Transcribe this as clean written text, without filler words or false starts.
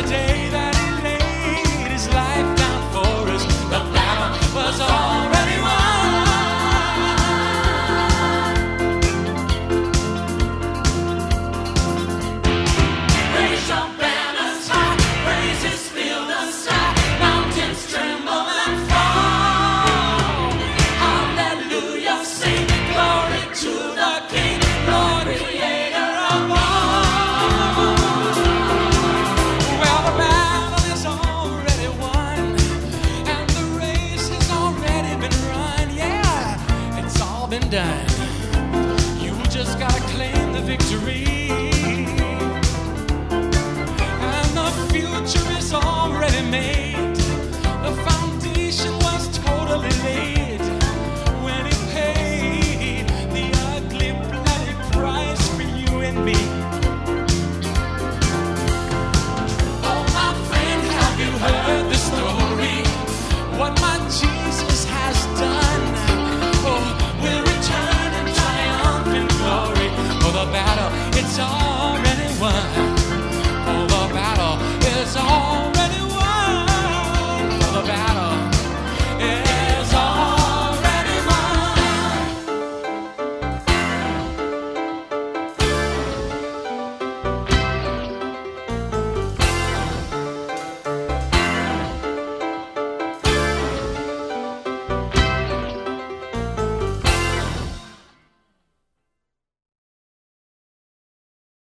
the day that he laid his life down for us, the battle was already won. Raise your banners high, praises fill the sky, mountains tremble and fall. Hallelujah, sing glory to the King, Lord, Creator of all. Well, the battle is already won, and the race has already been run. Yeah, it's all been done. You just gotta claim the victory, and the future is already made. The foundation was totally laid when he paid the ugly, bloody price for you and me. Oh, my friend, have you heard the story? What my Jesus has done? Oh, we'll return in triumph and glory. For the battle, it's all